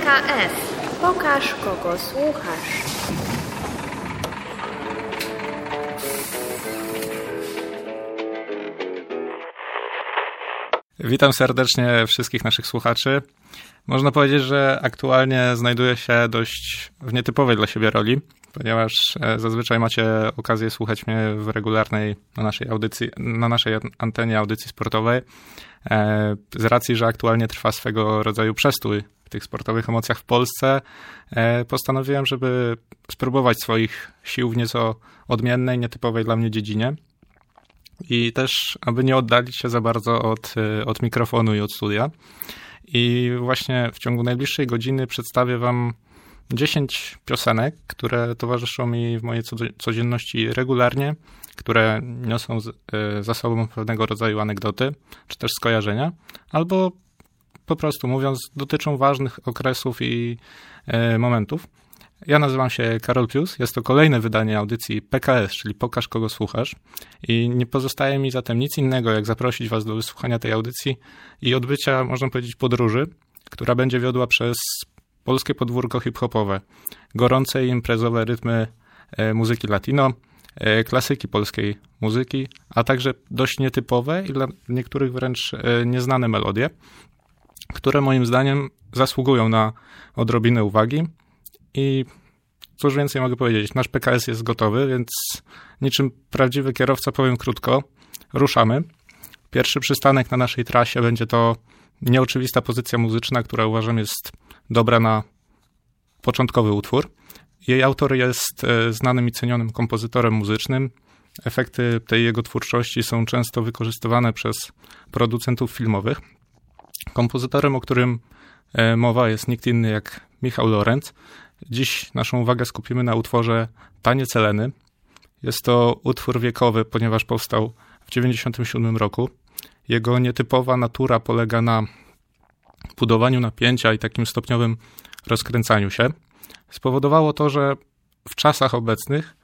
PKS. Pokaż, kogo słuchasz. Witam serdecznie wszystkich naszych słuchaczy. Można powiedzieć, że aktualnie znajduję się dość w nietypowej dla siebie roli, ponieważ zazwyczaj macie okazję słuchać mnie w regularnej na naszej antenie audycji sportowej. Z racji, że aktualnie trwa swego rodzaju przestój w tych sportowych emocjach w Polsce, postanowiłem, żeby spróbować swoich sił w nieco odmiennej, nietypowej dla mnie dziedzinie. I też, aby nie oddalić się za bardzo od mikrofonu i od studia. I właśnie w ciągu najbliższej godziny przedstawię wam 10 piosenek, które towarzyszą mi w mojej codzienności regularnie, które niosą za sobą pewnego rodzaju anegdoty, czy też skojarzenia, albo po prostu mówiąc, dotyczą ważnych okresów i momentów. Ja nazywam się Karol Pius, jest to kolejne wydanie audycji PKS, czyli Pokaż, kogo słuchasz. I nie pozostaje mi zatem nic innego, jak zaprosić was do wysłuchania tej audycji i odbycia, można powiedzieć, podróży, która będzie wiodła przez polskie podwórko hip-hopowe, gorące i imprezowe rytmy muzyki latino, klasyki polskiej muzyki, a także dość nietypowe i dla niektórych wręcz nieznane melodie, które moim zdaniem zasługują na odrobinę uwagi. I cóż więcej mogę powiedzieć, nasz PKS jest gotowy, więc niczym prawdziwy kierowca powiem krótko, ruszamy. Pierwszy przystanek na naszej trasie będzie to nieoczywista pozycja muzyczna, która uważam jest dobra na początkowy utwór. Jej autor jest znanym i cenionym kompozytorem muzycznym. Efekty tej jego twórczości są często wykorzystywane przez producentów filmowych. Kompozytorem, o którym mowa, jest nikt inny jak Michał Lorenc. Dziś naszą uwagę skupimy na utworze Taniec Eleny. Jest to utwór wiekowy, ponieważ powstał w 1997 roku. Jego nietypowa natura polega na budowaniu napięcia i takim stopniowym rozkręcaniu się. Spowodowało to, że w czasach obecnych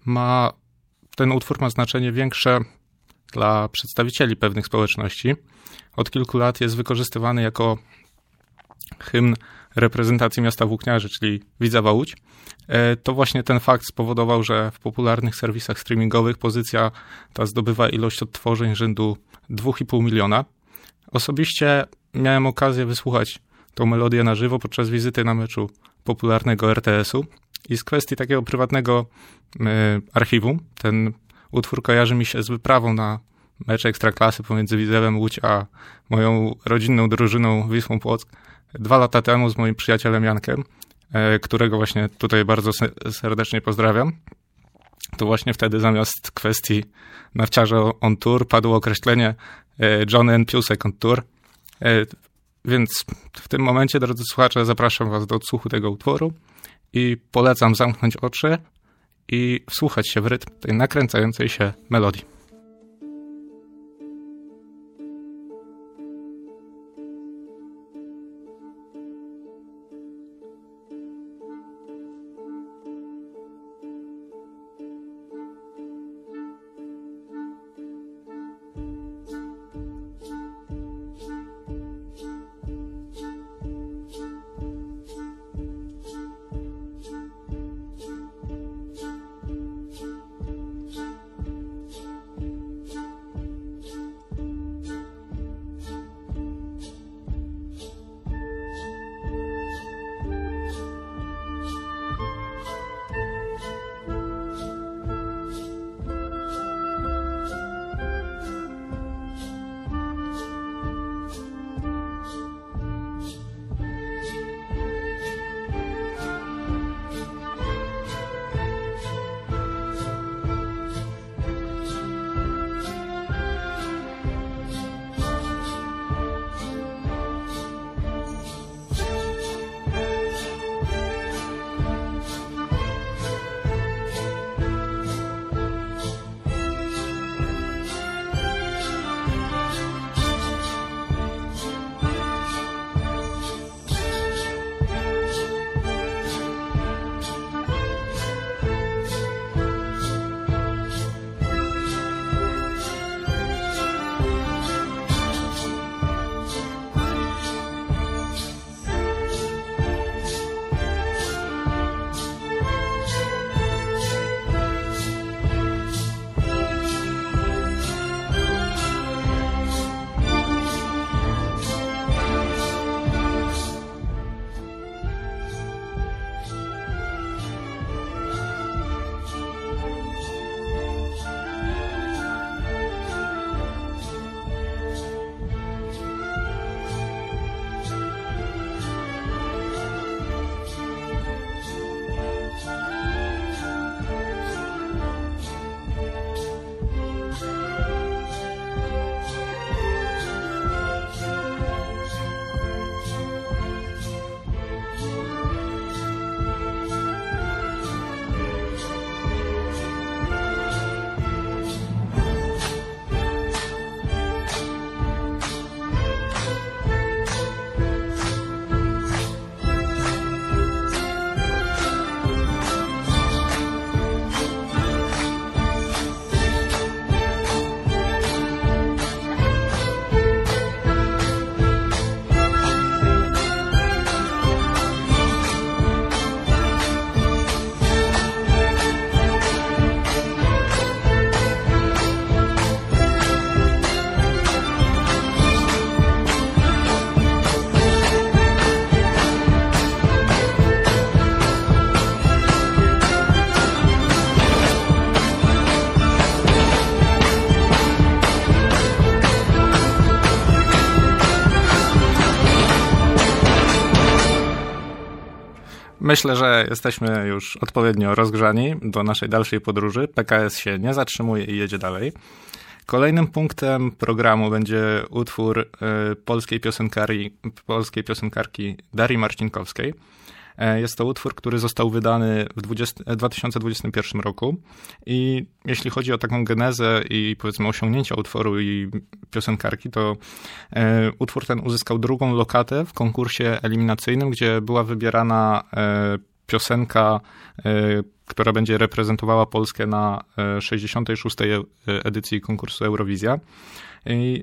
ten utwór ma znaczenie większe dla przedstawicieli pewnych społeczności. Od kilku lat jest wykorzystywany jako hymn reprezentacji miasta Włókniarzy, czyli Widzewa Łódź. To właśnie ten fakt spowodował, że w popularnych serwisach streamingowych pozycja ta zdobywa ilość odtworzeń rzędu 2,5 miliona. Osobiście miałem okazję wysłuchać tą melodię na żywo podczas wizyty na meczu popularnego RTS-u i z kwestii takiego prywatnego archiwum ten utwór kojarzy mi się z wyprawą na mecz Ekstraklasy pomiędzy Widzewem Łódź a moją rodzinną drużyną Wisłą Płock 2 lata temu z moim przyjacielem Jankiem, którego właśnie tutaj bardzo serdecznie pozdrawiam. To właśnie wtedy zamiast kwestii Nawciarze on tour padło określenie Johnny and Piusek on tour. Więc w tym momencie, drodzy słuchacze, zapraszam was do odsłuchu tego utworu i polecam zamknąć oczy i wsłuchać się w rytm tej nakręcającej się melodii. Myślę, że jesteśmy już odpowiednio rozgrzani do naszej dalszej podróży. PKS się nie zatrzymuje i jedzie dalej. Kolejnym punktem programu będzie utwór polskiej piosenkarki Darii Marcinkowskiej. Jest to utwór, który został wydany w 2021 roku i jeśli chodzi o taką genezę i powiedzmy osiągnięcia utworu i piosenkarki, to utwór ten uzyskał drugą lokatę w konkursie eliminacyjnym, gdzie była wybierana piosenka, która będzie reprezentowała Polskę na 66. edycji konkursu Eurowizja. I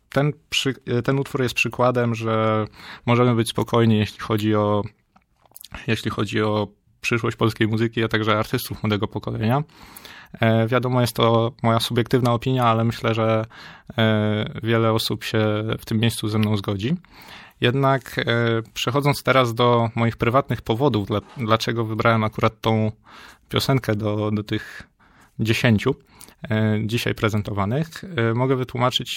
ten utwór jest przykładem, że możemy być spokojni, jeśli chodzi o przyszłość polskiej muzyki, a także artystów młodego pokolenia. Wiadomo, jest to moja subiektywna opinia, ale myślę, że wiele osób się w tym miejscu ze mną zgodzi. Jednak przechodząc teraz do moich prywatnych powodów, dlaczego wybrałem akurat tą piosenkę do tych 10 dzisiaj prezentowanych, mogę wytłumaczyć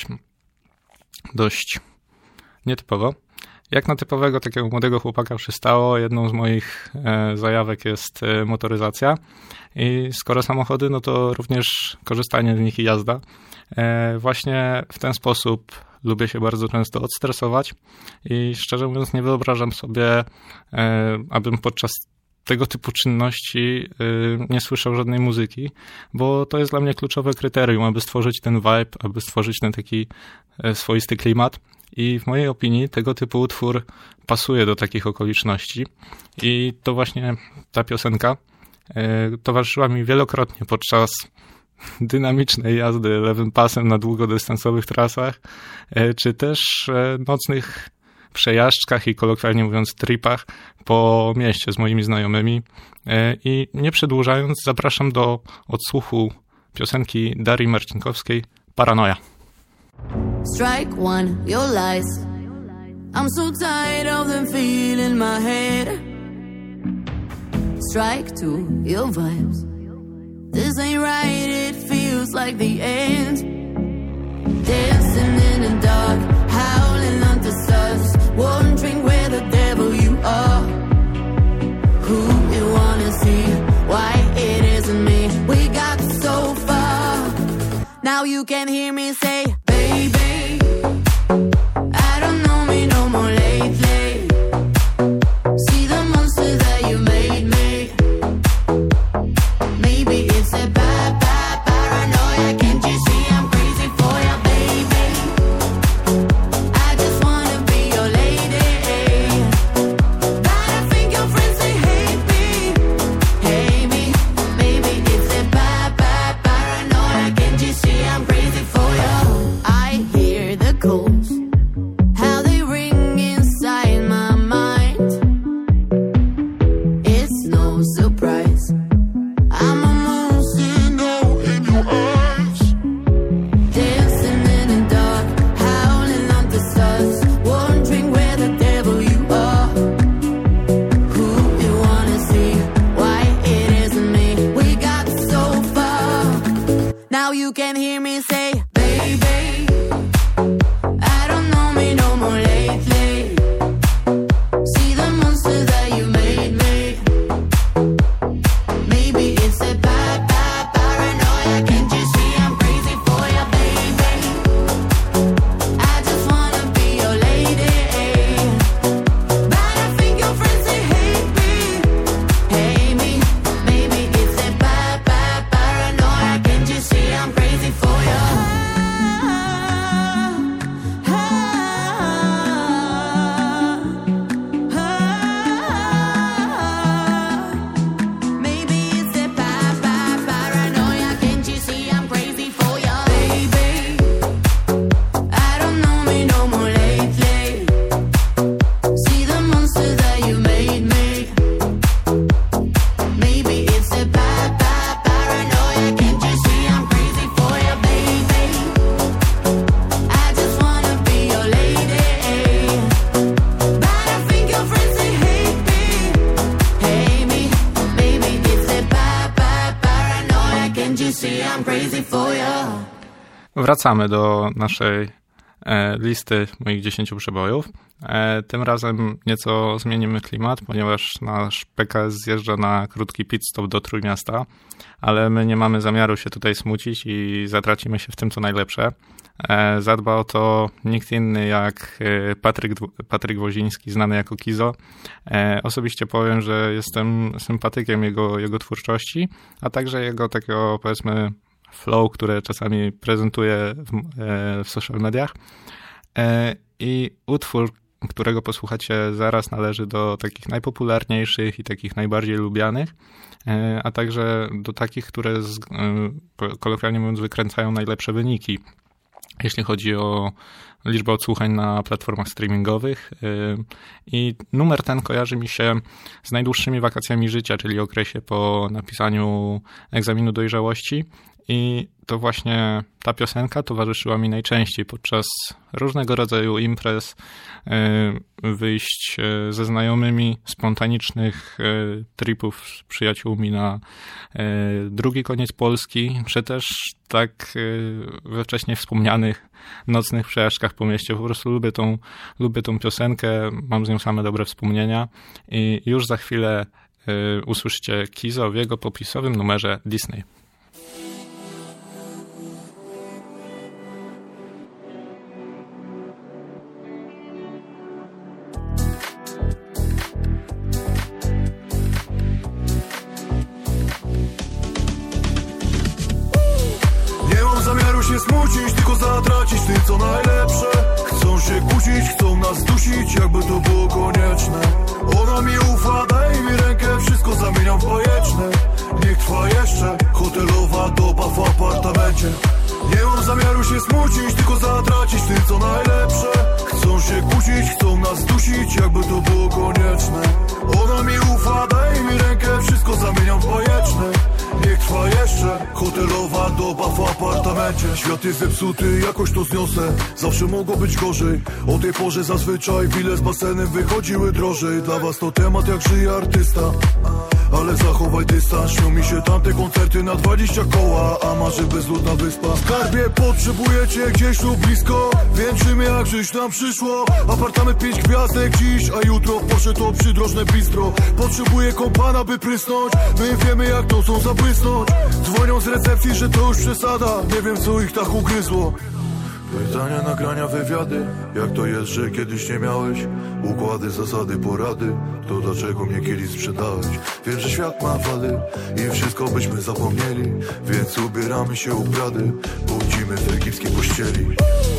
dość nietypowo. Jak na typowego takiego młodego chłopaka przystało, jedną z moich zajawek jest motoryzacja i skoro samochody, no to również korzystanie z nich i jazda. Właśnie w ten sposób lubię się bardzo często odstresować i szczerze mówiąc nie wyobrażam sobie, abym podczas tego typu czynności nie słyszał żadnej muzyki, bo to jest dla mnie kluczowe kryterium, aby stworzyć ten vibe, aby stworzyć ten taki swoisty klimat. I w mojej opinii tego typu utwór pasuje do takich okoliczności i to właśnie ta piosenka towarzyszyła mi wielokrotnie podczas dynamicznej jazdy lewym pasem na długodystansowych trasach, czy też nocnych przejażdżkach i kolokwialnie mówiąc tripach po mieście z moimi znajomymi. I nie przedłużając, zapraszam do odsłuchu piosenki Darii Marcinkowskiej Paranoja. Strike one, your lies. I'm so tired of them feeling my head. Strike two, your vibes. This ain't right, it feels like the end. Dancing in the dark, howling under stars, wondering where the devil you are. Who you wanna see, why it isn't me. We got so far, now you can hear me say, baby, I don't know me no more lately. See the monster that you made me. Maybe it's a bad paranoia. Can't you see I'm crazy for you, baby? I just wanna be your lady. But I think your friends, they hate me. Maybe it's a bad paranoia. Can't you see I'm crazy for you? I hear the calls, how they ring inside my mind. It's no surprise, I'm a monster now in your eyes. Dancing in the dark, howling under stars, wondering where the devil you are. Who you wanna see, why it isn't me. We got so far, now you can hear me say, baby, I don't know me no more lately. See the monster that you made me. Maybe it's a bad paranoia. Can't you see I'm crazy for you, baby? I just wanna be your lady. But I think your friends, they hate me. Maybe it's a bad paranoia. Can't you see I'm crazy for you? Maybe it's a bad paranoia. Can't you see I'm crazy for you, baby? I don't know me no more lately. See the monster that you made me. Maybe it's a bad paranoia. Can't you see I'm crazy for you, baby? I just wanna be your lady. But I think your friends, they hate me. Maybe it's a bad paranoia. Can't you see I'm crazy for you? Wracamy do naszej listy moich 10 przebojów. Tym razem nieco zmienimy klimat, ponieważ nasz PKS zjeżdża na krótki pit stop do Trójmiasta, ale my nie mamy zamiaru się tutaj smucić i zatracimy się w tym, co najlepsze. Zadba o to nikt inny jak Patryk Woziński, znany jako Kizo. Osobiście powiem, że jestem sympatykiem jego twórczości, a także jego takiego, powiedzmy, flow, które czasami prezentuje w social mediach. I utwór, którego posłuchacie zaraz, należy do takich najpopularniejszych i takich najbardziej lubianych, a także do takich, które kolokwialnie mówiąc wykręcają najlepsze wyniki, jeśli chodzi o liczbę odsłuchań na platformach streamingowych. I numer ten kojarzy mi się z najdłuższymi wakacjami życia, czyli okresie po napisaniu egzaminu dojrzałości. I to właśnie ta piosenka towarzyszyła mi najczęściej podczas różnego rodzaju imprez, wyjść ze znajomymi, spontanicznych tripów z przyjaciółmi na drugi koniec Polski, czy też tak we wcześniej wspomnianych nocnych przejażdżkach po mieście. Po prostu lubię tą piosenkę, mam z nią same dobre wspomnienia i już za chwilę usłyszycie Kizo w jego popisowym numerze Disney. Smucić, tylko zatracić tym, co najlepsze. Chcą się kłócić, chcą nas dusić, jakby to było konieczne. Ona mi ufa, daj mi rękę, wszystko zamieniam w bajeczne. Niech trwa jeszcze hotelowa doba w apartamencie. Nie mam zamiaru się smucić, tylko zatracić tym, co najlepsze. Chcą się kłócić, chcą nas dusić, jakby to było konieczne. Ona mi ufa, daj mi rękę, wszystko zamieniam w bajeczne. Niech trwa jeszcze hotelowa doba w apartamencie. Świat jest zepsuty, jakoś to zniosę. Zawsze mogło być gorzej. O tej porze zazwyczaj wile z basenem wychodziły drożej. Dla was to temat jak żyje artysta, ale zachowaj dystans. Śnią mi się tamte koncerty na 20 koła, a marzy bezludna wyspa. Skarbie, potrzebujecie gdzieś tu blisko. Wieńczymy jak żyć nam przyszło. Apartament 5 gwiazdek dziś, a jutro Porsche to przydrożne bistro. Potrzebuję kompana, by prysnąć. My wiemy jak nocą zabłysnąć. Dzwonią z recepcji, że to już przesada. Nie wiem co ich tak ugryzło. Pytania, nagrania, wywiady. Jak to jest, że kiedyś nie miałeś? Układy, zasady, porady. To dlaczego mnie kiedyś sprzedałeś? Wiem, że świat ma wady i wszystko byśmy zapomnieli. Więc ubieramy się u Prady, budzimy w egipskiej pościeli.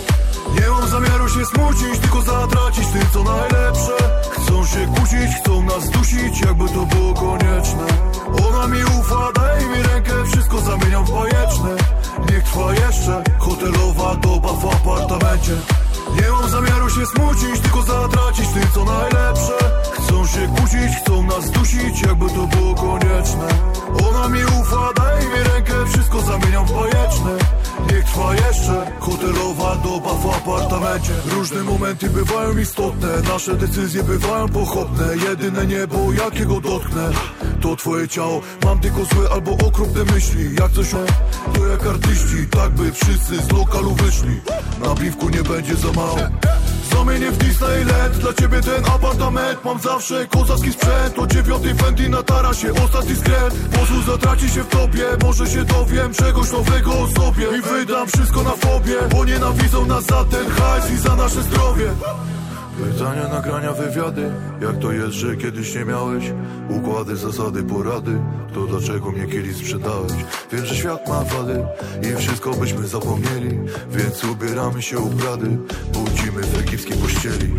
Nie mam zamiaru się smucić, tylko zatracić tym, co najlepsze. Chcą się kłócić, chcą nas dusić, jakby to było konieczne. Ona mi ufa, daj mi rękę, wszystko zamieniam w bajeczne. Niech trwa jeszcze hotelowa doba w apartamencie. Nie mam zamiaru się smucić, tylko zatracić tym, co najlepsze. Chcą się kłócić, chcą nas dusić, jakby to było konieczne. Ona mi ufa, daj mi rękę, wszystko zamieniam w bajeczne. Niech trwa jeszcze hotelowa doba w apartamencie. Różne momenty bywają istotne, nasze decyzje bywają pochopne. Jedyne niebo, jakiego dotknę, to twoje ciało. Mam tylko złe albo okropne myśli. Jak coś to jak artyści, tak by wszyscy z lokalu wyszli. Na piwku nie będzie za mało. Zamienię w Disneyland, dla ciebie ten apartament. Mam zawsze kozacki sprzęt, o 9 Fendi na tarasie, ostatni skręt. Pozwól zatraci się w tobie, może się dowiem czegoś nowego o sobie. I wydam wszystko na fobie, bo nienawidzą nas za ten hajs i za nasze zdrowie. Pytania, nagrania, wywiady. Jak to jest, że kiedyś nie miałeś? Układy, zasady, porady. To dlaczego mnie kiedyś sprzedałeś? Wiem, że świat ma wady i wszystko byśmy zapomnieli. Więc ubieramy się u Prady, budzimy w egipskiej pościeli.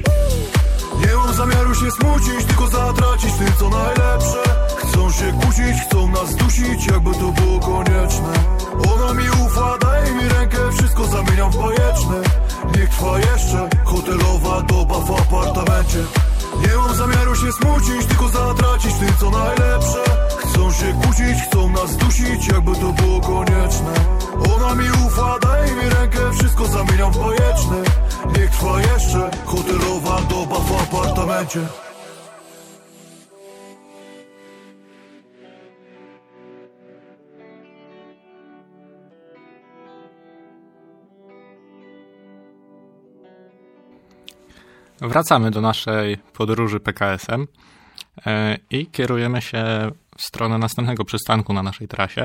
Nie mam zamiaru się smucić, tylko zatracić tym, co najlepsze. Chcą się kłócić, chcą nas dusić, jakby to było konieczne. Ona mi ufa, daj mi rękę, wszystko zamieniam w bajeczne. Niech trwa jeszcze hotelowa doba w apartamencie. Nie mam zamiaru się smucić, tylko zatracić tym, co najlepsze. Chcą się kłócić, chcą nas dusić, jakby to było konieczne. Ona mi ufa, daj mi rękę, wszystko zamieniam w bajeczne. Niech trwa jeszcze hotelowa doba w apartamencie. Wracamy do naszej podróży PKS-em i kierujemy się w stronę następnego przystanku na naszej trasie.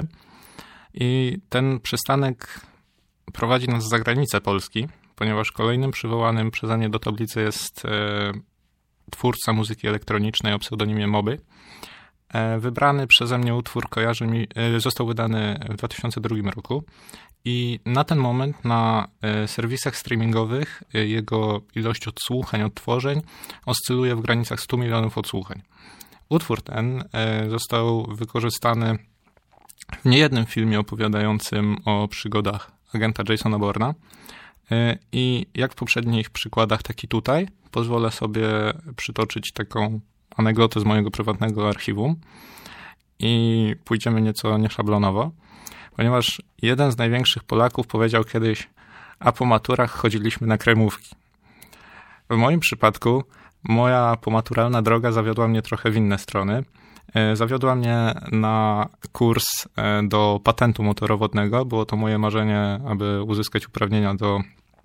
I ten przystanek prowadzi nas za granicę Polski, ponieważ kolejnym przywołanym przeze mnie do tablicy jest twórca muzyki elektronicznej o pseudonimie Moby. Wybrany przeze mnie utwór został wydany w 2002 roku i na ten moment na serwisach streamingowych jego ilość odsłuchań, odtworzeń oscyluje w granicach 100 milionów odsłuchań. Utwór ten został wykorzystany w niejednym filmie opowiadającym o przygodach agenta Jasona Bourna i jak w poprzednich przykładach, tak i tutaj pozwolę sobie przytoczyć taką anegdotę z mojego prywatnego archiwum i pójdziemy nieco nieszablonowo, ponieważ jeden z największych Polaków powiedział kiedyś, a po maturach chodziliśmy na kremówki. W moim przypadku moja pomaturalna droga zawiodła mnie trochę w inne strony. Zawiodła mnie na kurs do patentu motorowodnego. Było to moje marzenie, aby uzyskać uprawnienia do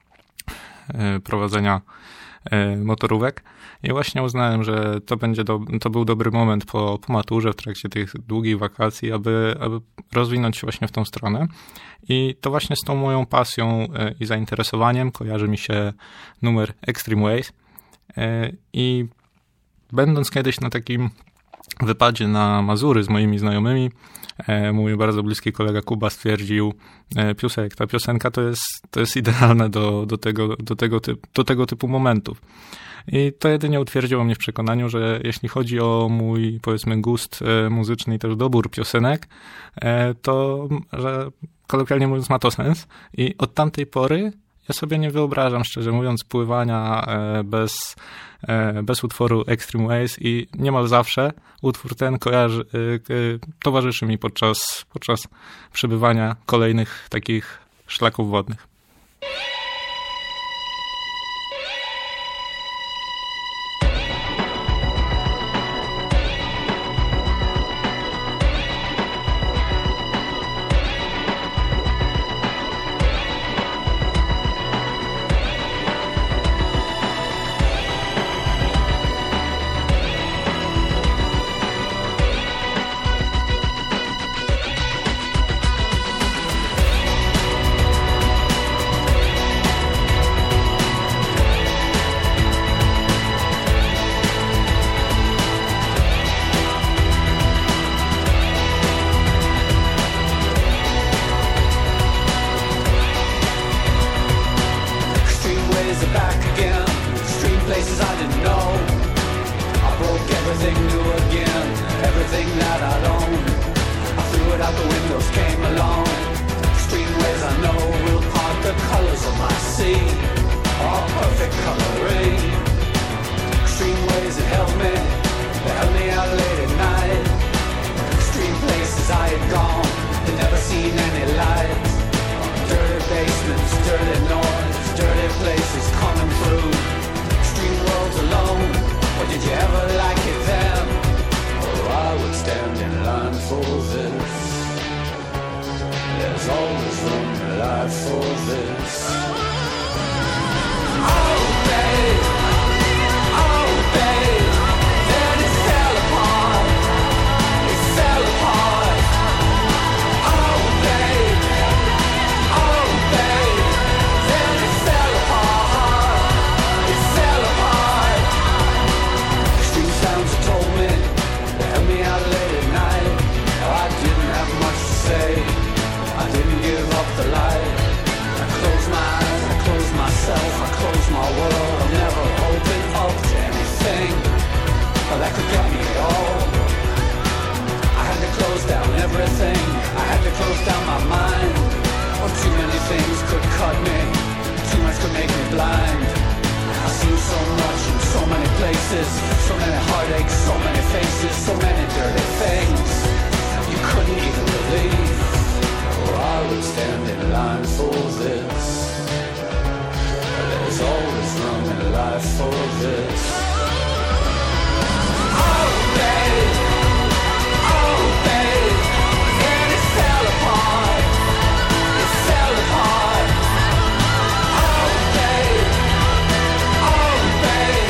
prowadzenia motorówek. I właśnie uznałem, że to był dobry moment po maturze, w trakcie tych długich wakacji, aby rozwinąć się właśnie w tą stronę. I to właśnie z tą moją pasją i zainteresowaniem kojarzy mi się numer Extreme Ways. I będąc kiedyś na takim wypadzie na Mazury z moimi znajomymi, mój bardzo bliski kolega Kuba stwierdził, Piusek, ta piosenka to jest idealne do tego typu momentów. I to jedynie utwierdziło mnie w przekonaniu, że jeśli chodzi o mój, powiedzmy, gust muzyczny i też dobór piosenek, to, że kolokwialnie mówiąc, ma to sens. I od tamtej pory ja sobie nie wyobrażam, szczerze mówiąc, pływania bez utworu Extreme Ways i niemal zawsze utwór ten towarzyszy mi podczas przebywania kolejnych takich szlaków wodnych. Oh, babe.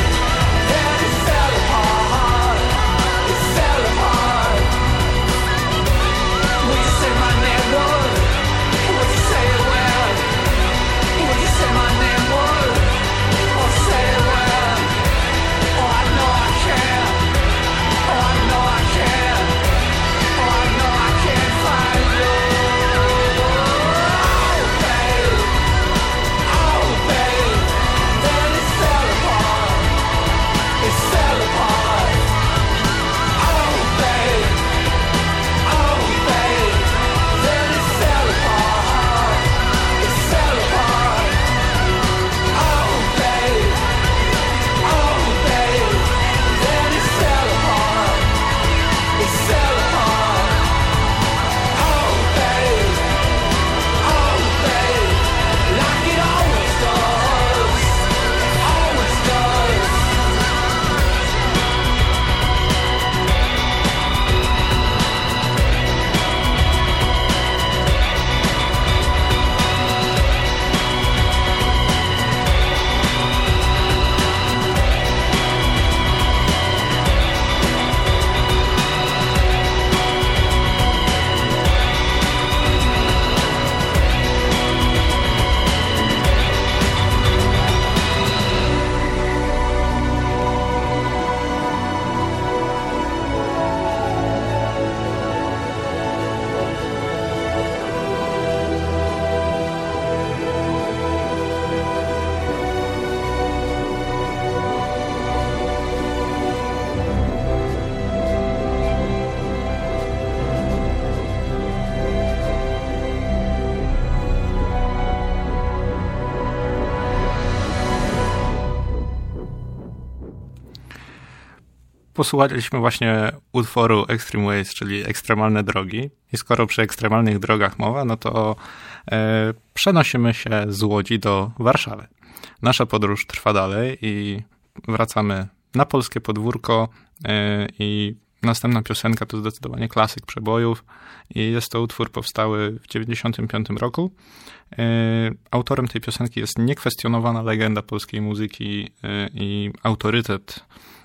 posłuchaliśmy właśnie utworu Extreme Ways, czyli Ekstremalne Drogi. I skoro przy ekstremalnych drogach mowa, no to przenosimy się z Łodzi do Warszawy. Nasza podróż trwa dalej i wracamy na polskie podwórko i następna piosenka to zdecydowanie klasyk przebojów i jest to utwór powstały w 1995 roku. Autorem tej piosenki jest niekwestionowana legenda polskiej muzyki i autorytet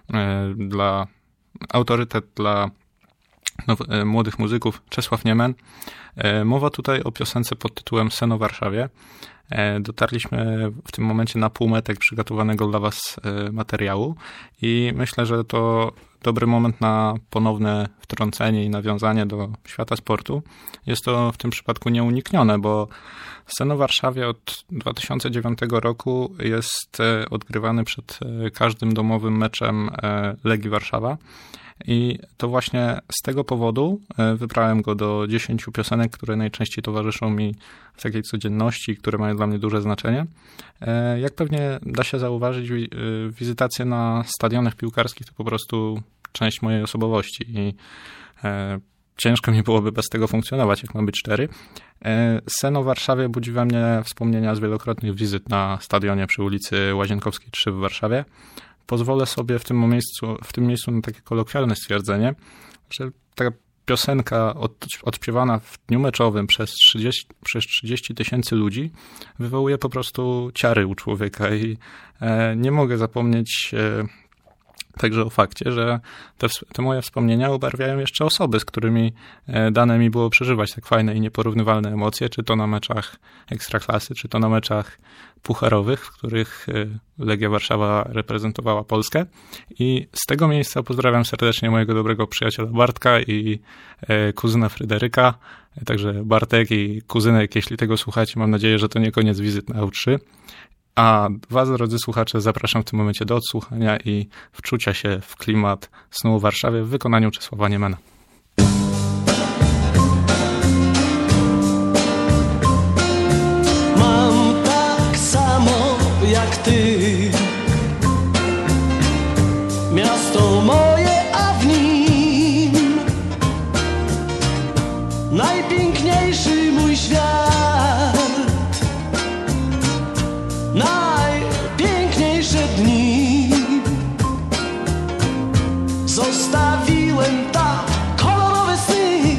dla młodych muzyków Czesław Niemen. Mowa tutaj o piosence pod tytułem Sen o Warszawie. Dotarliśmy w tym momencie na półmetek przygotowanego dla was materiału i myślę, że to dobry moment na ponowne wtrącenie i nawiązanie do świata sportu. Jest to w tym przypadku nieuniknione, bo Sen o Warszawie od 2009 roku jest odgrywany przed każdym domowym meczem Legii Warszawa. I to właśnie z tego powodu wybrałem go do 10 piosenek, które najczęściej towarzyszą mi w takiej codzienności, które mają dla mnie duże znaczenie. Jak pewnie da się zauważyć, wizytacje na stadionach piłkarskich to po prostu część mojej osobowości i ciężko mi byłoby bez tego funkcjonować, jak mam być szczery. Sen o Warszawie budzi we mnie wspomnienia z wielokrotnych wizyt na stadionie przy ulicy Łazienkowskiej 3 w Warszawie. Pozwolę sobie w tym miejscu na takie kolokwialne stwierdzenie, że ta piosenka odśpiewana w dniu meczowym przez 30 tysięcy ludzi wywołuje po prostu ciary u człowieka i nie mogę zapomnieć także o fakcie, że te moje wspomnienia ubarwiają jeszcze osoby, z którymi dane mi było przeżywać tak fajne i nieporównywalne emocje, czy to na meczach Ekstraklasy, czy to na meczach pucharowych, w których Legia Warszawa reprezentowała Polskę. I z tego miejsca pozdrawiam serdecznie mojego dobrego przyjaciela Bartka i kuzyna Fryderyka. Także Bartek i kuzynek, jeśli tego słuchacie, mam nadzieję, że to nie koniec wizyt na U3. A was, drodzy słuchacze, zapraszam w tym momencie do odsłuchania i wczucia się w klimat Snu o Warszawie w wykonaniu Czesława Niemena. Mam tak samo jak ty miasto moje, a w nim najpiękniejszy mój świat. Najpiękniejsze dni zostawiłem tam, kolorowe sny.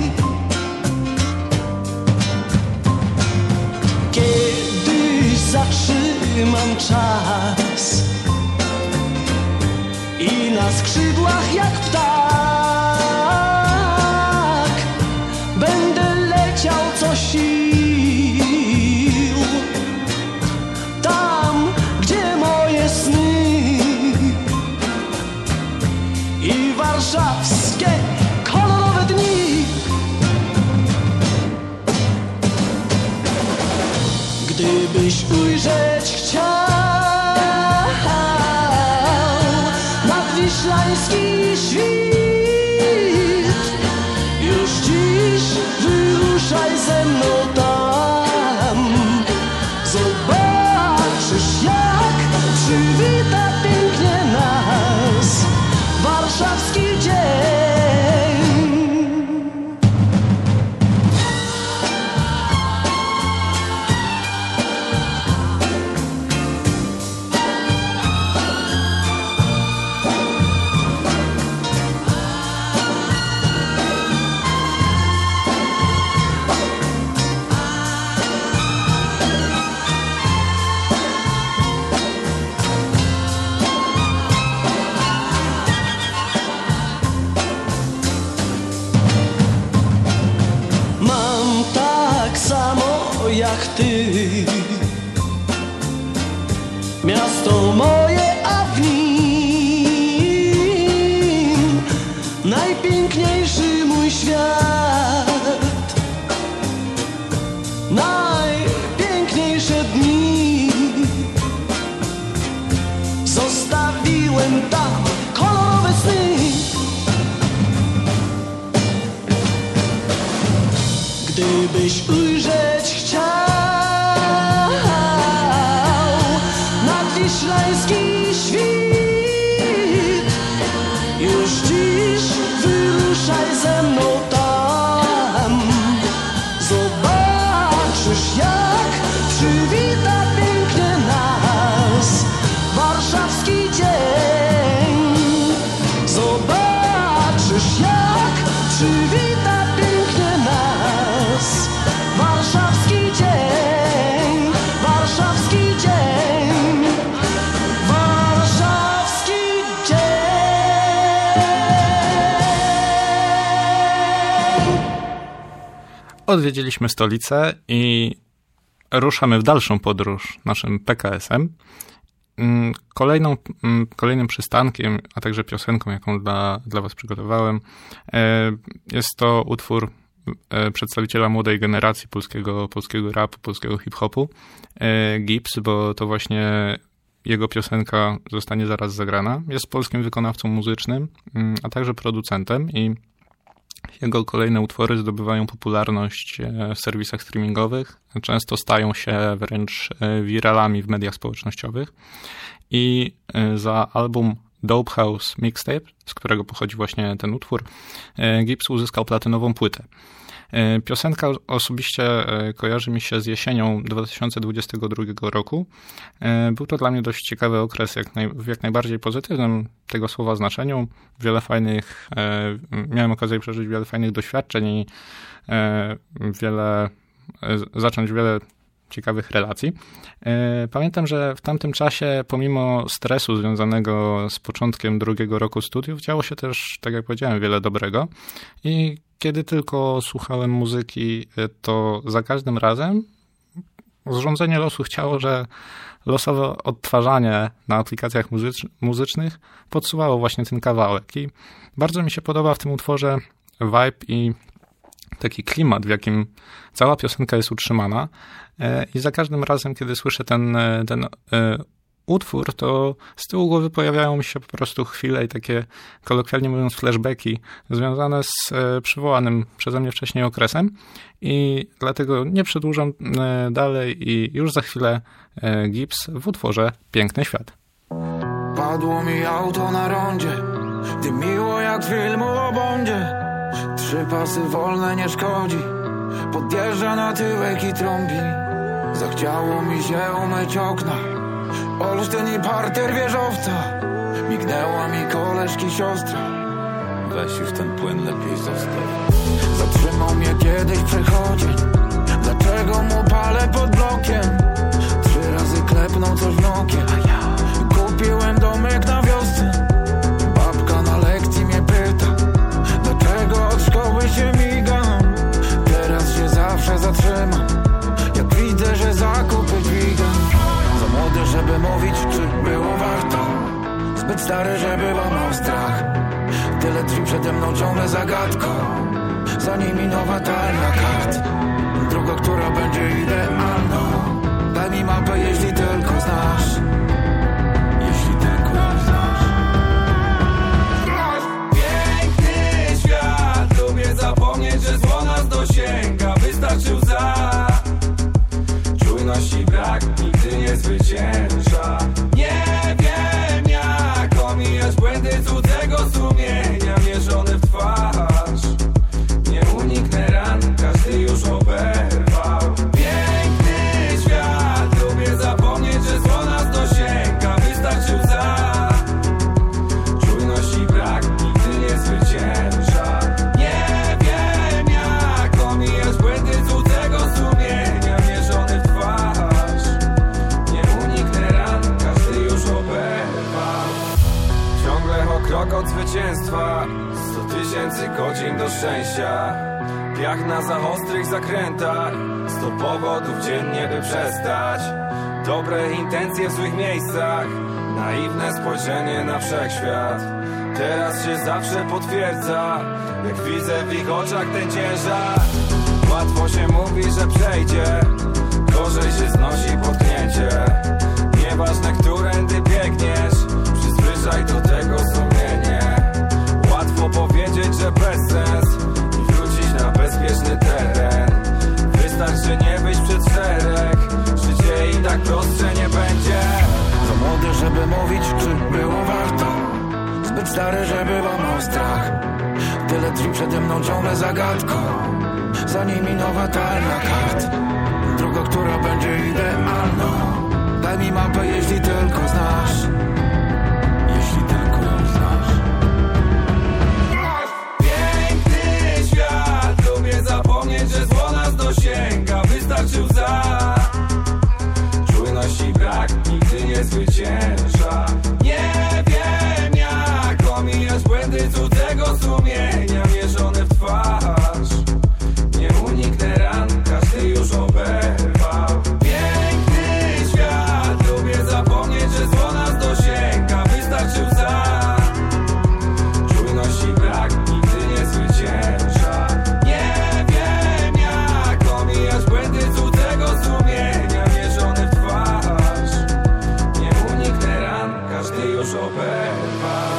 Kiedyś zatrzymam czas i na skrzydłach jak ptak będę leciał co sił. Warszawskie kolorowe dni. Gdybyś ujrzeć chciał nadwiślański świt, już dziś wyruszaj ze mną tam. Zobaczysz, jak przywita pięknie nas warszawski dzień. Jak ty, miasto moje, a w nim najpiękniejszy mój świat. Najpiękniejsze dni zostawiłem tam, kolorowe sny. Gdybyś ujrzeć chciał nadwiślański świt, już Jeśli dziś wyruszaj ze mną tam, zobaczysz jak przywita pięknie nas warszawski dzień. Zobaczysz jak przywita pięknie nas warszawski dzień, warszawski dzień, warszawski dzień. Odwiedziliśmy stolicę i ruszamy w dalszą podróż naszym PKS-em. Kolejnym przystankiem, a także piosenką, jaką dla was przygotowałem, jest to utwór przedstawiciela młodej generacji polskiego rapu, polskiego hip-hopu, Gibbs, bo to właśnie jego piosenka zostanie zaraz zagrana. Jest polskim wykonawcą muzycznym, a także producentem i jego kolejne utwory zdobywają popularność w serwisach streamingowych, często stają się wręcz wiralami w mediach społecznościowych i za album Dope House Mixtape, z którego pochodzi właśnie ten utwór, Gibbs uzyskał platynową płytę. Piosenka osobiście kojarzy mi się z jesienią 2022 roku. Był to dla mnie dość ciekawy okres, w jak najbardziej pozytywnym tego słowa znaczeniu. Miałem okazję przeżyć wiele fajnych doświadczeń i zacząć wiele ciekawych relacji. Pamiętam, że w tamtym czasie, pomimo stresu związanego z początkiem drugiego roku studiów, działo się też, tak jak powiedziałem, wiele dobrego. I kiedy tylko słuchałem muzyki, to za każdym razem zrządzenie losu chciało, że losowe odtwarzanie na aplikacjach muzycznych podsuwało właśnie ten kawałek. I bardzo mi się podoba w tym utworze vibe i taki klimat, w jakim cała piosenka jest utrzymana. I za każdym razem, kiedy słyszę ten utwór, to z tyłu głowy pojawiają mi się po prostu chwile i takie, kolokwialnie mówiąc, flashbacki związane z przywołanym przeze mnie wcześniej okresem. I dlatego nie przedłużam dalej i już za chwilę Gibbs w utworze Piękny Świat. Padło mi auto na rondzie, gdy miło jak filmu o Bondzie. 3 pasy wolne nie szkodzi, podjeżdża na tyłek i trąbi. Zachciało mi się umyć okna, Olsztyn i parter wieżowca. Mignęła mi koleżki siostra, weź już ten płyn lepiej zostaw. Zatrzymał mnie kiedyś przechodzień, dlaczego mu palę pod blokiem? 3 razy klepnął coś w nokie, a ja kupiłem domek na wiosce. Babka na lekcji mnie pyta, dlaczego od szkoły się migam. Teraz się zawsze zatrzymam, jak widzę, że zakupy dźwigam. Za młody, żeby mówić, czy było warto, zbyt stary, żeby łamał strach. Tyle drzwi przede mną ciągle zagadką, za nimi nowa talia kart. Droga, która będzie idealną, daj mi mapę, jeśli tylko znasz. Jeśli tylko znasz. Piękny świat, lubię zapomnieć, że zło nas dosięga. Wystarczy łza, czujności brak nigdy nie zwycięża. Nie wiem jak omijać błędy cudzego sumienia, mierzone w twarz. Nie uniknę ran, każdy już oberwał. Piękny świat, lubię zapomnieć, że zło nas dosięga. Wystarczy łza, czujności brak nigdy nie zwycięża. Nie wiem jak omijać błędy cudzego sumienia, mierzony w twarz. Nie uniknę ran, każdy już oberwał. Ciągle o krok od zwycięstwa, 100 000 godzin do szczęścia. Piach na za ostrych zakrętach, 100 powodów dziennie, by przestać. Dobre intencje w złych miejscach, naiwne spojrzenie na wszechświat. Teraz się zawsze potwierdza, jak widzę w ich oczach ten ciężar. Łatwo się mówi, że przejdzie, gorzej się znosi potknięcie. Nieważne, którędy biegniesz, przyzwyczaj do tego sumienie. Łatwo powiedzieć, że bezsens i wrócić na bezpieczny teren. Wystarczy nie wyjść przed szereg, życie i tak prostsze nie będzie. Za młody, żeby mówić, czy było warto, zbyt stary, że byłam strach. Tyle drzwi przede mną ciągle zagadką. Za nimi nowa talia kart. Droga, która będzie idealną. Daj mi mapę, jeśli tylko znasz. Jeśli tylko ją znasz. Piękny świat. Lubię zapomnieć, że zło nas dosięga. Wystarczy łza. Czujności brak, nigdy nie zwycięża. Nie wiem jak omijać błędy cudzego sumienia. Mierzone w twarz. Nie uniknę ran, każdy już oberwał. Piękny świat, lubię zapomnieć, że zło nas dosięga. Wystarczy łza. Czujności brak, nigdy nie zwycięża. Nie wiem jak omijać błędy cudzego sumienia. Mierzone w twarz. Nie uniknę ran, każdy już oberwał.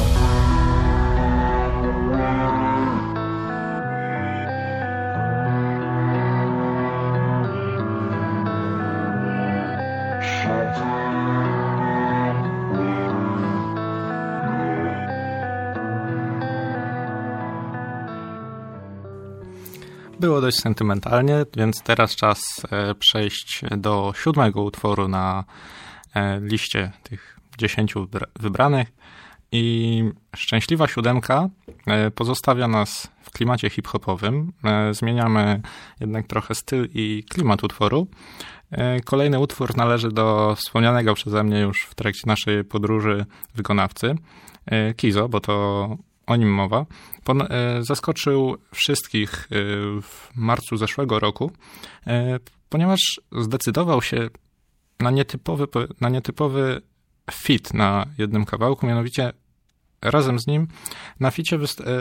Było dość sentymentalnie, więc teraz czas przejść do 7. utworu na liście tych 10 wybranych. I Szczęśliwa 7 pozostawia nas w klimacie hip-hopowym. Zmieniamy jednak trochę styl i klimat utworu. Kolejny utwór należy do wspomnianego przeze mnie już w trakcie naszej podróży wykonawcy, Kizo, bo to o nim mowa. Zaskoczył wszystkich w marcu zeszłego roku, ponieważ zdecydował się na nietypowy feat na jednym kawałku, mianowicie razem z nim na ficie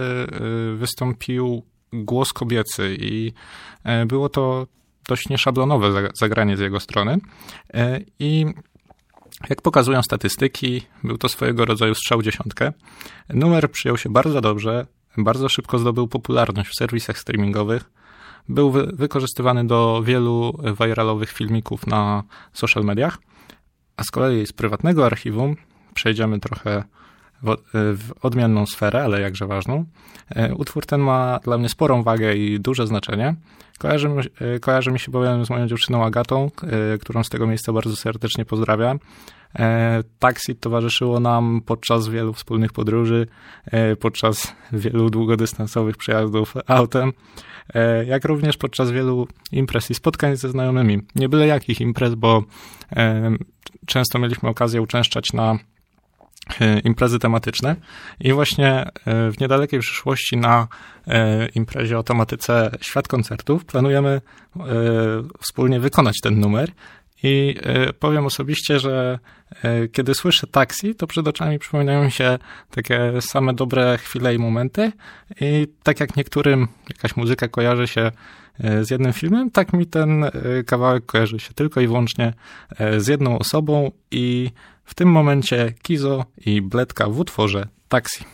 wystąpił głos kobiecy i było to dość nieszablonowe zagranie z jego strony. I jak pokazują statystyki, był to swojego rodzaju strzał 10. Numer przyjął się bardzo dobrze, bardzo szybko zdobył popularność w serwisach streamingowych. Był wykorzystywany do wielu viralowych filmików na social mediach. A z kolei z prywatnego archiwum przejdziemy trochę w odmienną sferę, ale jakże ważną. Utwór ten ma dla mnie sporą wagę i duże znaczenie. Kojarzy mi się bowiem z moją dziewczyną Agatą, którą z tego miejsca bardzo serdecznie pozdrawiam. Taxi towarzyszyło nam podczas wielu wspólnych podróży, podczas wielu długodystansowych przejazdów autem, jak również podczas wielu imprez i spotkań ze znajomymi. Nie byle jakich imprez, bo często mieliśmy okazję uczęszczać na imprezy tematyczne i właśnie w niedalekiej przyszłości na imprezie o tematyce Świat Koncertów planujemy wspólnie wykonać ten numer i powiem osobiście, że kiedy słyszę Taxi, to przed oczami przypominają mi się takie same dobre chwile i momenty i tak jak niektórym jakaś muzyka kojarzy się z jednym filmem, tak mi ten kawałek kojarzy się tylko i wyłącznie z jedną osobą i w tym momencie Kizo i Bledka w utworze Taxi.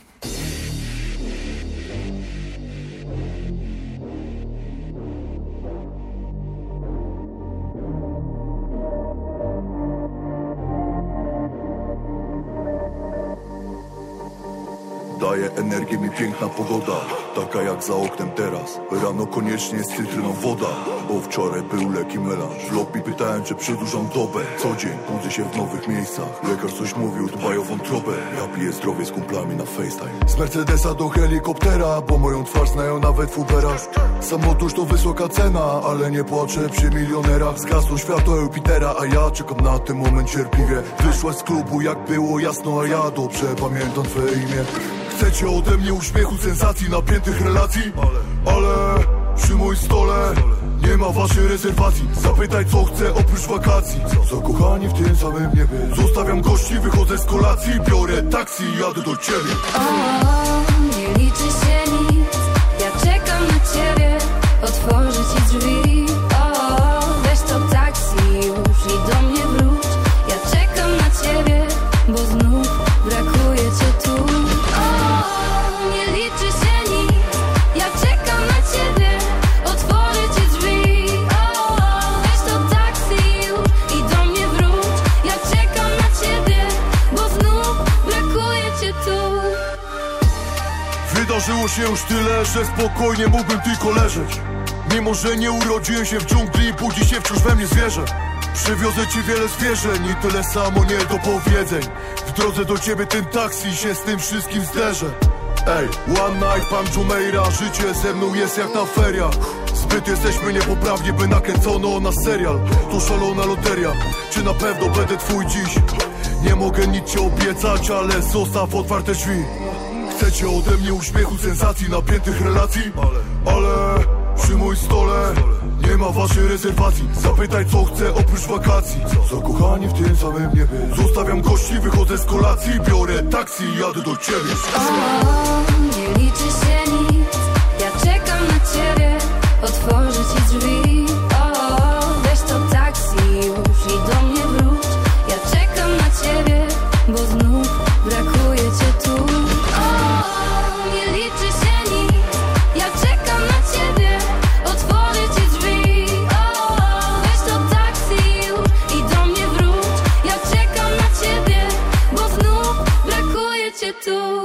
Daje energię mi piękna pogoda, taka jak za oknem teraz. Rano koniecznie z cytryną woda, bo wczoraj był leki melanż. W lobby pytałem, czy przedłużam dobę. Co dzień budzę się w nowych miejscach. Lekarz coś mówił, dbaj o wątrobę. Ja piję zdrowie z kumplami na FaceTime. Z Mercedesa do helikoptera, bo moją twarz znają nawet w Uberach. Samotuż to wysoka cena, ale nie płaczę przy milionerach. Zgasło światło Jupitera, a ja czekam na ten moment cierpliwie. Wyszłaś z klubu jak było jasno, a ja dobrze pamiętam twoje imię. Chcecie ode mnie uśmiechu, sensacji, napiętych relacji, ale przy moim stole nie ma waszej rezerwacji. Zapytaj co chcę oprócz wakacji. Zakochani w tym samym niebie. Zostawiam gości, wychodzę z kolacji. Biorę taksi i jadę do ciebie. Nie liczy się nic. Ja czekam na ciebie. Otworzę ci drzwi. Weź to taksi już i do mnie wróć. Ja czekam na ciebie, bo znów brakuje cię tu. Nie liczy się nic. Ja czekam na ciebie. Otworzę ci drzwi. Weź to taksi już i do mnie wróć. Ja czekam na ciebie, bo znów brakuje cię tu. Wydarzyło się już tyle, że spokojnie mógłbym tylko leżeć. Mimo, że nie urodziłem się w dżungli, budzi się wciąż we mnie zwierzę. Przywiozę ci wiele zwierzeń i tyle samo nie do powiedzeń. W drodze do ciebie ten taksi się z tym wszystkim zderzę. Ej, one night, pan Jumeirah, życie ze mną jest jak na feriach. Zbyt jesteśmy niepoprawni, by nakręcono na serial. To szalona loteria, czy na pewno będę twój dziś? Nie mogę nic ci obiecać, ale zostaw otwarte drzwi. Chcecie ode mnie uśmiechu, sensacji, napiętych relacji? Ale przy moim stole nie ma waszej rezerwacji. Zapytaj co chcę oprócz wakacji. Zakochani w tym samym niebie. Zostawiam gości, wychodzę z kolacji. Biorę taksi i jadę do ciebie. Nie liczy się nic, ja czekam na ciebie. Otworzę ci drzwi. Weź to taksi już i do mnie wróć. Ja czekam na ciebie, bo znów brakuje cię tu. Nie liczy się nic, ja czekam na ciebie. Otworzę ci drzwi. Weź to taksi już i do mnie wróć. Ja czekam na ciebie, bo znów brakuje cię tu.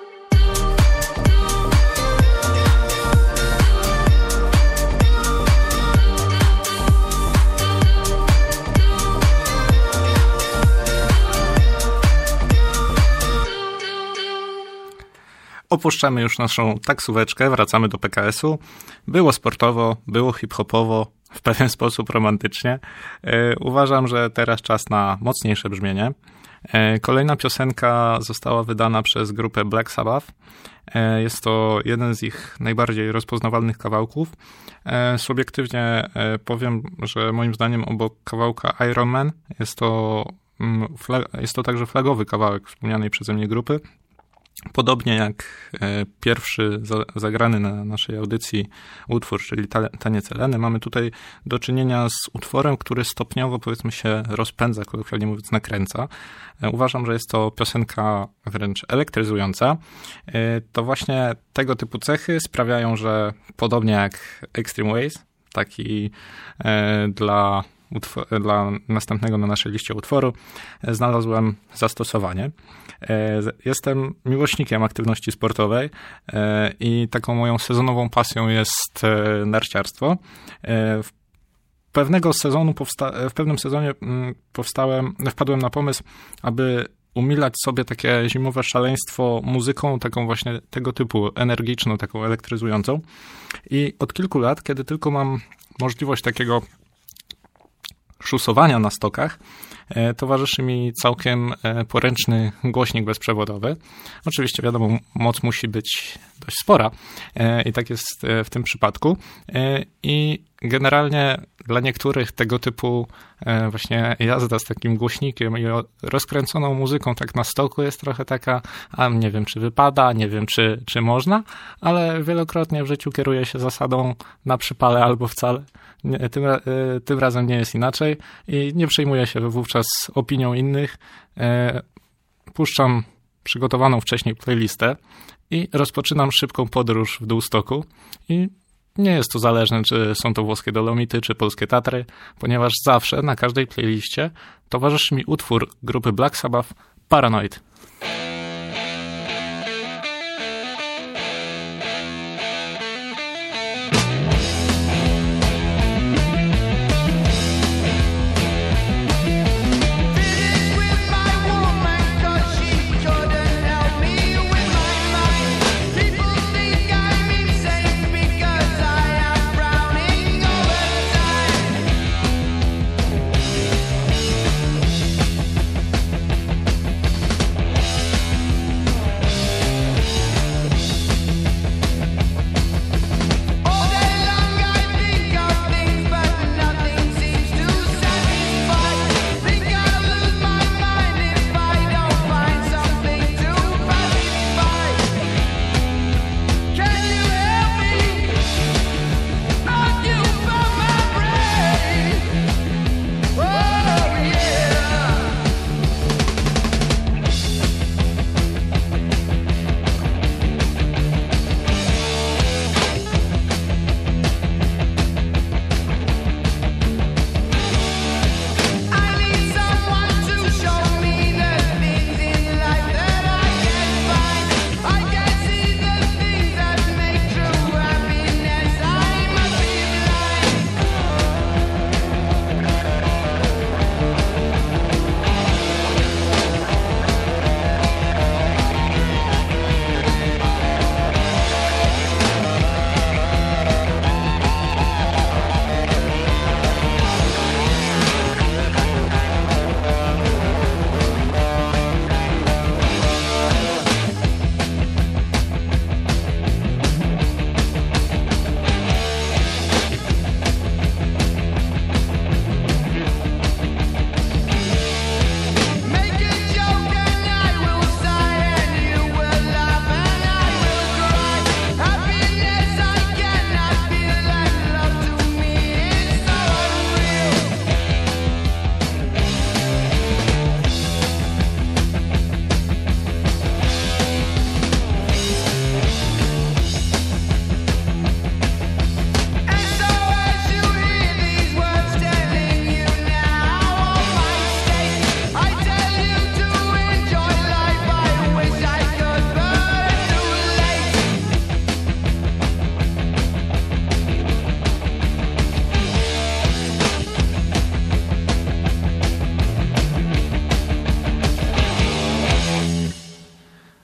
Opuszczamy już naszą taksóweczkę, wracamy do PKS-u. Było sportowo, było hip-hopowo, w pewien sposób romantycznie. Uważam, że teraz czas na mocniejsze brzmienie. Kolejna piosenka została wydana przez grupę Black Sabbath. Jest to jeden z ich najbardziej rozpoznawalnych kawałków. Subiektywnie powiem, że moim zdaniem obok kawałka Iron Man jest to także flagowy kawałek wspomnianej przeze mnie grupy. Podobnie jak pierwszy zagrany na naszej audycji utwór, czyli Taniec Eleny, mamy tutaj do czynienia z utworem, który stopniowo, powiedzmy, się rozpędza, kolokwialnie mówiąc, nakręca. Uważam, że jest to piosenka wręcz elektryzująca. To właśnie tego typu cechy sprawiają, że podobnie jak Extreme Ways, taki dla następnego na naszej liście utworu znalazłem zastosowanie. Jestem miłośnikiem aktywności sportowej i taką moją sezonową pasją jest narciarstwo. W pewnym sezonie wpadłem na pomysł, aby umilać sobie takie zimowe szaleństwo muzyką, taką właśnie tego typu energiczną, taką elektryzującą. I od kilku lat, kiedy tylko mam możliwość takiego szusowania na stokach, towarzyszy mi całkiem poręczny głośnik bezprzewodowy. Oczywiście wiadomo, moc musi być dość spora i tak jest w tym przypadku. I generalnie dla niektórych tego typu właśnie jazda z takim głośnikiem i rozkręconą muzyką tak na stoku jest trochę taka, nie wiem czy wypada, nie wiem czy można, ale wielokrotnie w życiu kieruję się zasadą na przypale albo wcale. Tym razem nie jest inaczej i nie przejmuję się wówczas opinią innych. Puszczam przygotowaną wcześniej playlistę i rozpoczynam szybką podróż w dół stoku i nie jest to zależne, czy są to włoskie Dolomity, czy polskie Tatry, ponieważ zawsze na każdej playliście towarzyszy mi utwór grupy Black Sabbath Paranoid.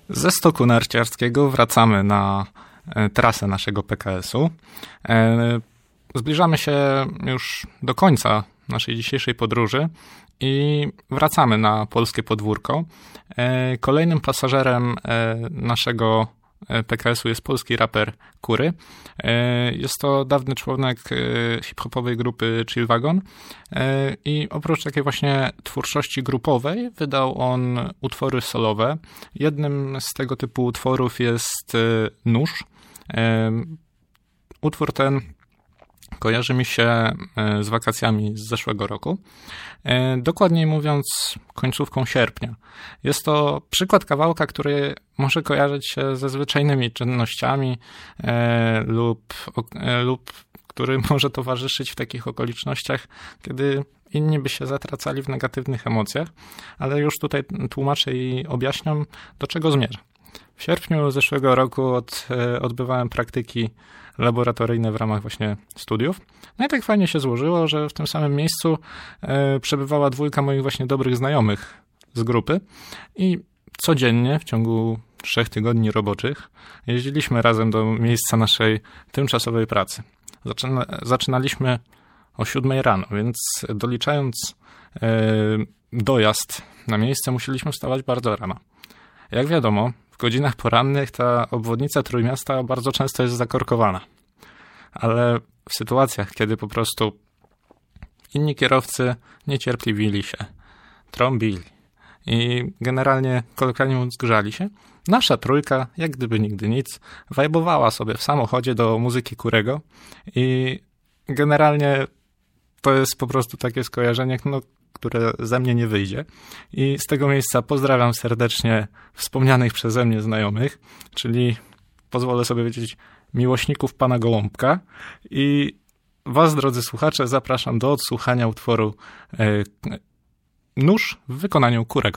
Ze stoku narciarskiego wracamy na trasę naszego PKS-u. Zbliżamy się już do końca naszej dzisiejszej podróży i wracamy na polskie podwórko. Kolejnym pasażerem naszego PKS-u jest polski raper Kury. Jest to dawny członek hip-hopowej grupy Chill Wagon i oprócz takiej właśnie twórczości grupowej wydał on utwory solowe. Jednym z tego typu utworów jest Nóż. Utwór ten kojarzy mi się z wakacjami z zeszłego roku. Dokładniej mówiąc, końcówką sierpnia. Jest to przykład kawałka, który może kojarzyć się ze zwyczajnymi czynnościami lub który może towarzyszyć w takich okolicznościach, kiedy inni by się zatracali w negatywnych emocjach, ale już tutaj tłumaczę i objaśniam, do czego zmierzam. W sierpniu zeszłego roku odbywałem praktyki laboratoryjne w ramach właśnie studiów. No i tak fajnie się złożyło, że w tym samym miejscu przebywała dwójka moich właśnie dobrych znajomych z grupy i codziennie w ciągu 3 tygodni roboczych jeździliśmy razem do miejsca naszej tymczasowej pracy. Zaczynaliśmy o 7 rano, więc doliczając dojazd na miejsce musieliśmy wstawać bardzo rano. Jak wiadomo, w godzinach porannych ta obwodnica Trójmiasta bardzo często jest zakorkowana. Ale w sytuacjach, kiedy po prostu inni kierowcy niecierpliwili się, trąbili i generalnie, kolokwialnie mówiąc, grzali się, nasza trójka, jak gdyby nigdy nic, wajbowała sobie w samochodzie do muzyki Kurego i generalnie to jest po prostu takie skojarzenie, które ze mnie nie wyjdzie. I z tego miejsca pozdrawiam serdecznie wspomnianych przeze mnie znajomych, czyli pozwolę sobie powiedzieć miłośników pana Gołąbka i was, drodzy słuchacze, zapraszam do odsłuchania utworu Nóż w wykonaniu Kurego.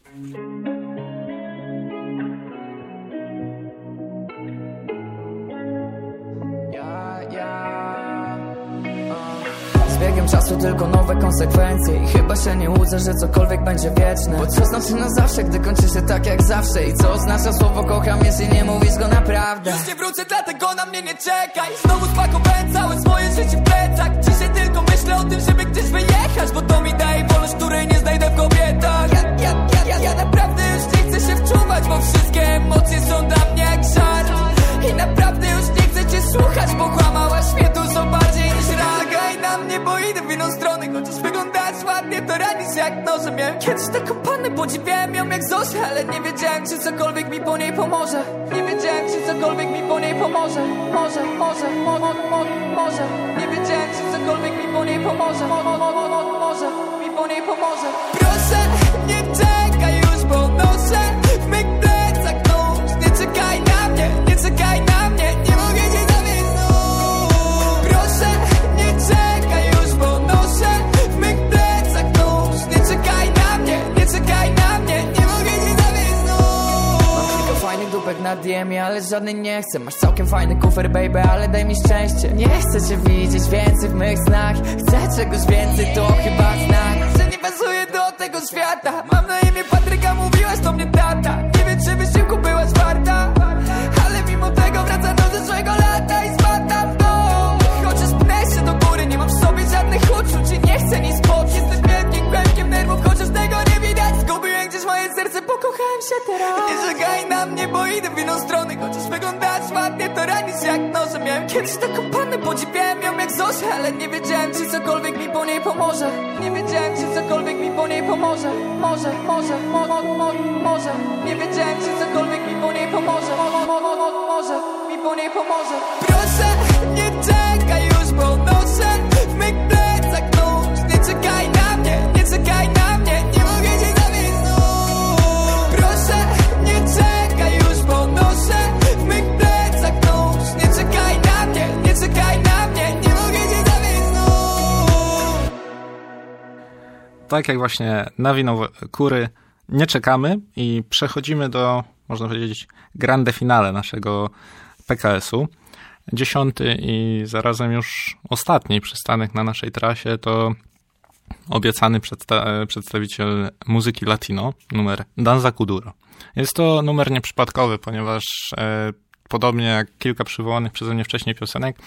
Z biegiem czasu tylko nowe konsekwencje i chyba się nie łudzę, że cokolwiek będzie wieczne. Bo co znaczy na zawsze, gdy kończy się tak jak zawsze? I co oznacza słowo kocham, jeśli nie mówisz go naprawdę? Już nie wrócę, dlatego na mnie nie czekaj. Znowu spakowałem całe swoje życie w plecach. Dzisiaj tylko myślę o tym, żeby gdzieś wyjechać, bo to mi daje wolność, której nie znajdę w kobietach. Ja naprawdę już nie chcę się wczuwać, bo wszystkie emocje są dla mnie jak żart. I naprawdę już nie chcę cię słuchać, bo kłamałaś mnie dużo bardziej niż reagaj na mnie, bo idę w inną stronę. Chociaż wyglądasz ładnie, to ranisz jak nożem. Miałem kiedyś taką pannę, podziwiałem ją jak Zosia, ale nie wiedziałem, czy cokolwiek mi po niej pomoże. Nie wiedziałem, czy cokolwiek mi po niej pomoże. Może. Nie wiedziałem, czy cokolwiek mi po niej pomoże. Może mi po niej pomoże. Proszę, nie czekaj już, bo noszę w mych plecach nóż. Nie czekaj na mnie, nie czekaj na mnie, nie mogę cię zawieść znów. Proszę, nie czekaj już, bo noszę w mych plecach nóż. Nie czekaj na mnie, nie czekaj na mnie, nie mogę cię zawieść znów. Mam kilka fajnych dupek na DM-ie, ale żadnej nie chcę. Masz całkiem fajny kufer, baby, ale daj mi szczęście. Nie chcę cię widzieć więcej w mych snach. Chcę czegoś więcej, to chyba znak, że nie pasuje do tego świata. Mam na imię Patryka, mówiłaś do mnie tata. Nie wiem, czy wysiłku byłaś warta, ale mimo tego wracam do zeszłego lata i spadam w dół. Chociaż pnę się do góry, nie mam w sobie żadnych uczuć i nie chcę nic poczuć. Jestem wielkim kłębkiem nerwów, chociaż tego nie widać. Zgubiłem gdzieś moje serce, pokochałem się teraz. Nie czekaj na mnie, bo idę w inną stronę. Chociaż wyglądasz ładnie, to ranisz jak nożem. Miałem kiedyś taką pannę, podziwiałem ją jak Zosia, ale nie wiedziałem, czy cokolwiek mi po niej pomoże. Nie wiedziałem, czy cokolwiek mi po niej pomoże. Może. Nie wiedziałem, czy cokolwiek mi po niej pomoże. Może mi po niej pomoże. Proszę, nie czekaj już, bo noszę w mych plecach nóż. Nie czekaj na mnie, nie czekaj na mnie, nie mogę cię zawieść znów. Proszę, nie czekaj już, bo noszę w mych plecach nóż. Nie czekaj na mnie, nie czekaj na mnie, nie mogę cię zawieść znów. Tak jak właśnie nawinął Kury, nie czekamy i przechodzimy do, można powiedzieć, grande finale naszego PKS-u. 10. i zarazem już ostatni przystanek na naszej trasie to obiecany przedstawiciel muzyki latino, numer Danza Kuduro. Jest to numer nieprzypadkowy, ponieważ podobnie jak kilka przywołanych przeze mnie wcześniej piosenek,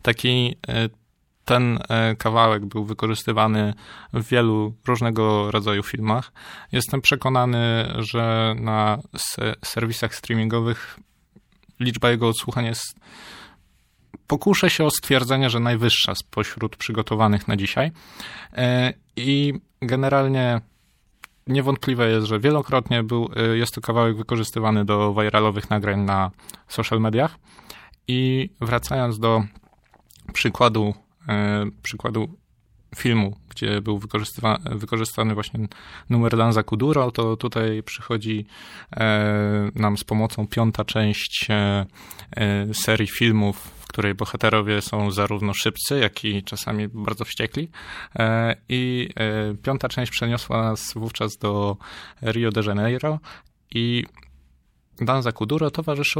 ten kawałek był wykorzystywany w wielu różnego rodzaju filmach. Jestem przekonany, że na serwisach streamingowych liczba jego odsłuchań jest, pokuszę się o stwierdzenie, że najwyższa spośród przygotowanych na dzisiaj. I generalnie niewątpliwe jest, że wielokrotnie jest to kawałek wykorzystywany do viralowych nagrań na social mediach. I wracając do przykładu filmu, gdzie był wykorzystany właśnie numer Danza Kuduro, to tutaj przychodzi nam z pomocą 5. część serii filmów, w której bohaterowie są zarówno szybcy, jak i czasami bardzo wściekli. I 5. część przeniosła nas wówczas do Rio de Janeiro i Danza Kuduro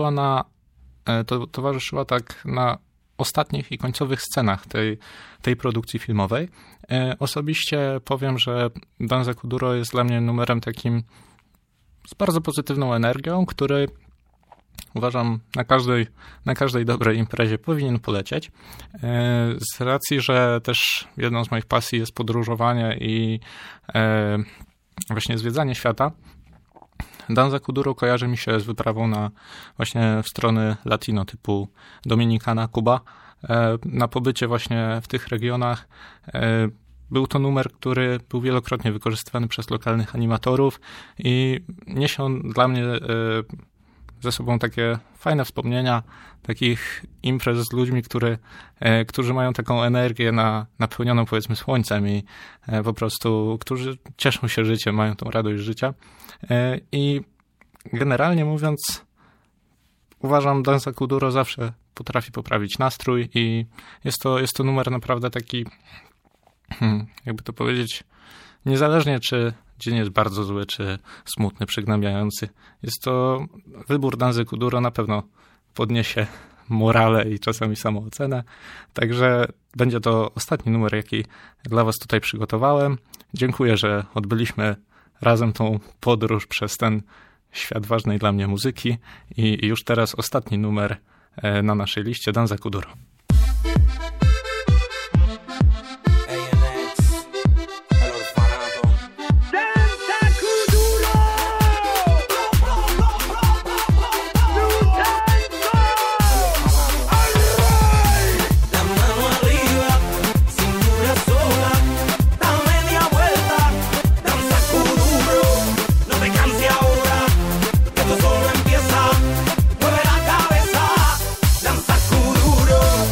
towarzyszyła tak na ostatnich i końcowych scenach tej produkcji filmowej. Osobiście powiem, że Danza Kuduro jest dla mnie numerem takim z bardzo pozytywną energią, który uważam na każdej dobrej imprezie powinien polecieć. Z racji, że też jedną z moich pasji jest podróżowanie i właśnie zwiedzanie świata, Danza Kuduro kojarzy mi się z wyprawą właśnie w strony latino, typu Dominikana, Kuba. Na pobycie właśnie w tych regionach był to numer, który był wielokrotnie wykorzystywany przez lokalnych animatorów i niesie on dla mnie ze sobą takie fajne wspomnienia takich imprez z ludźmi, którzy mają taką energię napełnioną, powiedzmy, słońcem i po prostu, którzy cieszą się życiem, mają tą radość życia. I generalnie mówiąc, uważam, Danza Kuduro zawsze potrafi poprawić nastrój i jest to numer naprawdę taki, jakby to powiedzieć, niezależnie czy dzień jest bardzo zły, czy smutny, przygnębiający. Jest to wybór Danzy Kuduro, na pewno podniesie morale i czasami samoocenę. Także będzie to ostatni numer, jaki dla was tutaj przygotowałem. Dziękuję, że odbyliśmy razem tą podróż przez ten świat ważnej dla mnie muzyki i już teraz ostatni numer na naszej liście, Danza Kuduro. Kuduro.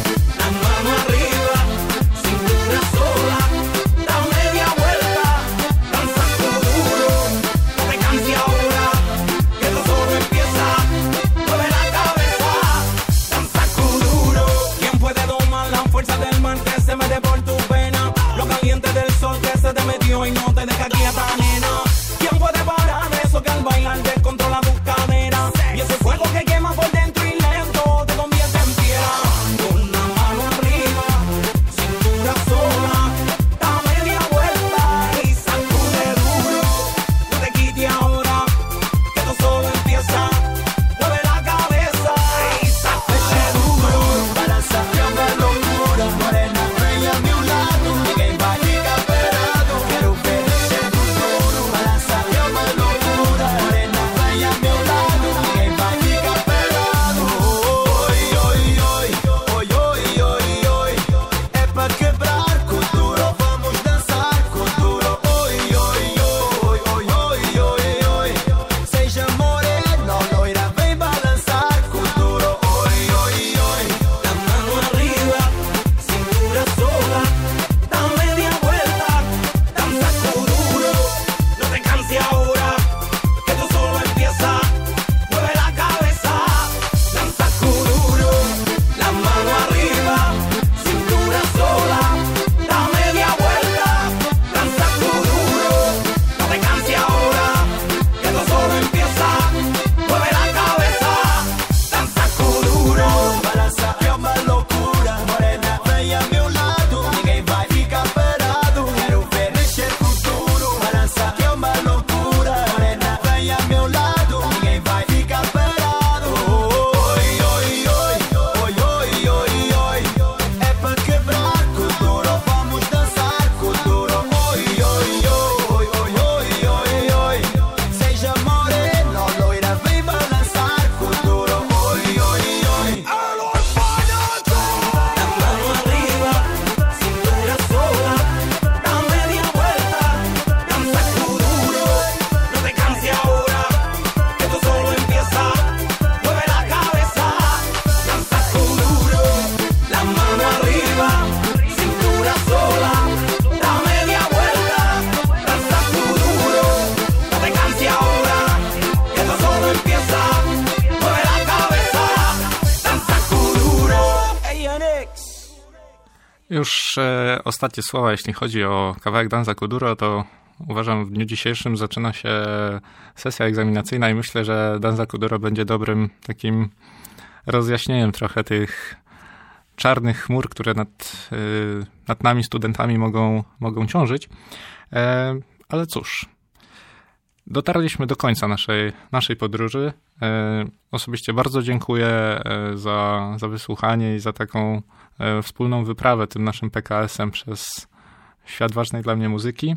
Już ostatnie słowa, jeśli chodzi o kawałek Danza Kuduro, to uważam, w dniu dzisiejszym zaczyna się sesja egzaminacyjna i myślę, że Danza Kuduro będzie dobrym takim rozjaśnieniem trochę tych czarnych chmur, które nad nami, studentami, mogą ciążyć. Ale cóż, dotarliśmy do końca naszej podróży. Osobiście bardzo dziękuję za wysłuchanie i za taką wspólną wyprawę tym naszym PKS-em przez świat ważnej dla mnie muzyki.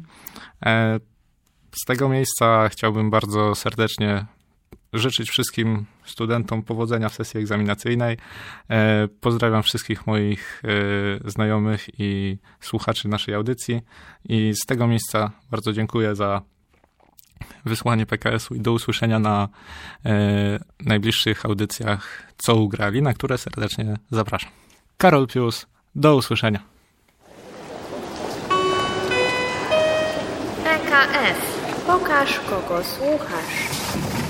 Z tego miejsca chciałbym bardzo serdecznie życzyć wszystkim studentom powodzenia w sesji egzaminacyjnej. Pozdrawiam wszystkich moich znajomych i słuchaczy naszej audycji i z tego miejsca bardzo dziękuję za wysłanie PKS-u i do usłyszenia na najbliższych audycjach Co ugrali, na które serdecznie zapraszam. Karol Pius, do usłyszenia. PKS. Pokaż, kogo słuchasz.